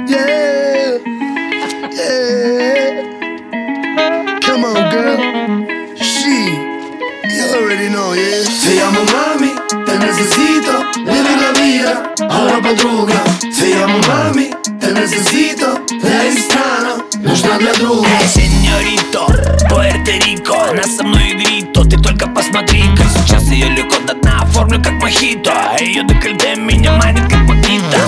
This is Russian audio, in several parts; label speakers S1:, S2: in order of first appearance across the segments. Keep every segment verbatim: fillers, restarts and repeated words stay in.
S1: Yeah, yeah. Come on, girl. She, you already know, yeah.
S2: Te llamo mami, te necesito, vive la vida, ahora подруга. Te llamo mami, te necesito, я из страна, нужна для друга.
S3: Эй, сеньорито, Пуэрто-Рико, она со мной игрит, то ты только посмотри, как сейчас ее легко до дна оформлю как мохито, а ее декольте меня манит как магнита.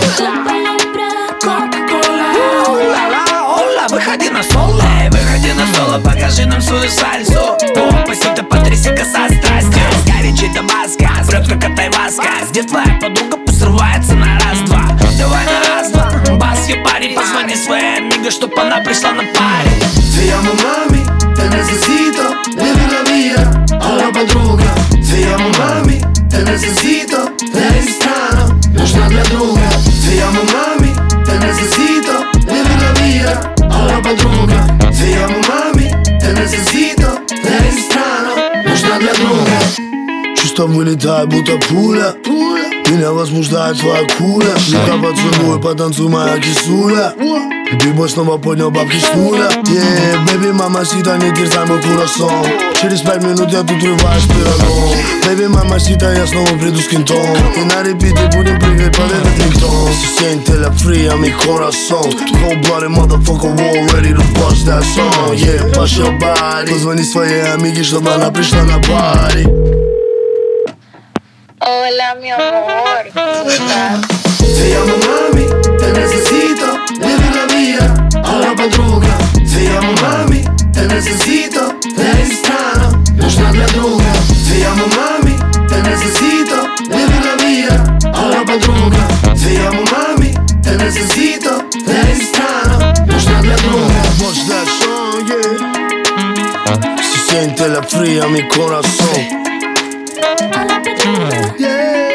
S3: Выходи на соло, эй, выходи на соло, покажи нам свою сальсу. О, пасита, потряси коса страстью. Горячий табаско, врет как от айваска. Где твоя подруга, пусть срывается на раз-два. Давай на раз-два, бас, ее парень. Позвони своей амиго, чтоб она пришла на паре.
S2: Te llamo mami, te necesito, vive la vida, ahora подруга. Te llamo mami, te necesito, я из страна, нужна для друга. Te llamo mami, te necesito, vive la vida, ahora подруга. Te llamo mami, te necesito, я из страна, нужна для друга.
S1: Чувства вылетают, будто пуля. Меня возбуждает твоя куля. Ну-ка поцелуй, потанцуй, моя кисуля. Бибой снова поднял бабки с нуля. Yeah, baby, мамасита, не терзай мой курасон. Через пять минут я тут рываюсь пирогом. Baby, мамасита, я снова приду с кентом. И на репите будем прыгать под этот рингтон. Se siente la fría mi corazón. Cold-blooded motherfucker, war ready to bust that song. Yeah, bust your body. Позвони своей амиге, чтобы она пришла на пари.
S4: Hola, mi amor, ¿cómo estás?
S2: Te llamo mami, te necesito, vive la vida, ahora подруга. Te llamo mami, te necesito, я из страна, нужна для друга. Te llamo mami, te necesito, vive la vida, ahora подруga. Te llamo mami, te necesito, я из страна, нужна для друга.
S1: Bust that song, yeah. Se siente la fría mi corazón.
S4: Hola,
S1: Yeah.